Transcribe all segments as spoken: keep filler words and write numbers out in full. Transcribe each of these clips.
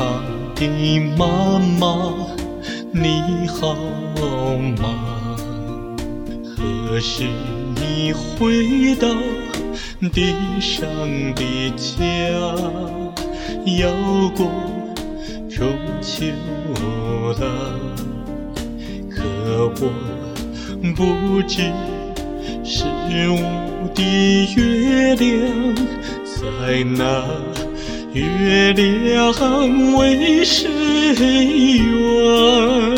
堂的妈妈，你好吗？何时你回到地上的家？要过中秋了，可我不知十五的月亮在哪，月亮为谁圆？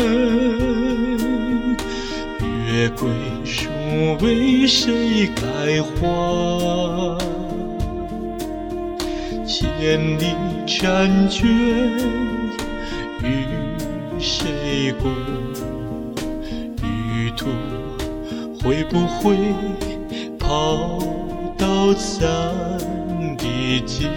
月桂树为谁开花？千里婵娟与谁共？旅途会不会跑到咱的家？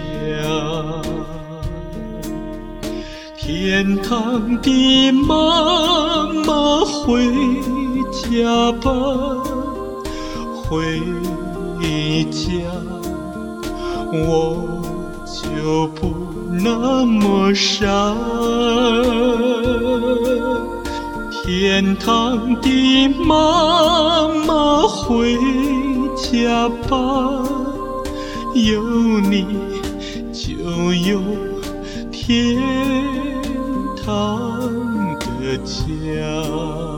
天堂的妈妈回家吧，回家我就不那么傻。天堂的妈妈回家吧，有你就有天堂的家。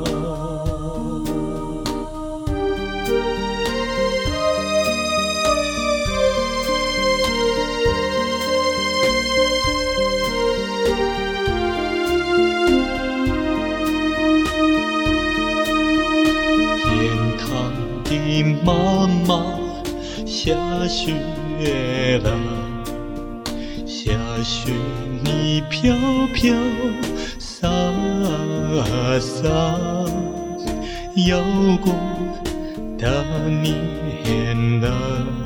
妈妈，下雪了，下雪你飘飘洒洒，要过大年了，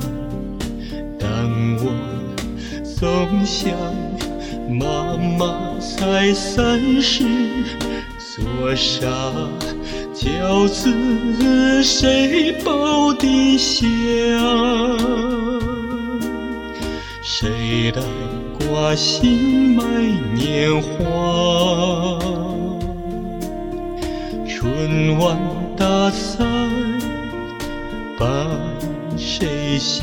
当我送向妈妈才三十，做啥饺子谁包得下？谁来挂心买年花？春晚大赛伴谁下？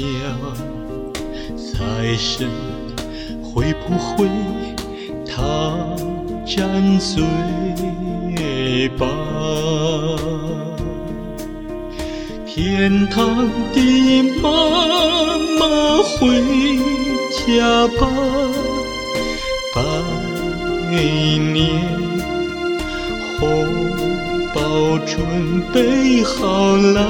财神会不会他沾嘴巴？天堂的妈妈回家吧，拜年红包准备好了。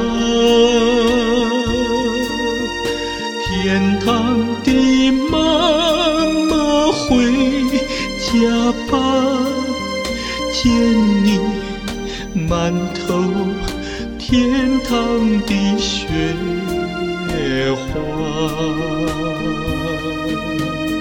天堂的妈妈回家吧，见你满头天堂的雪花。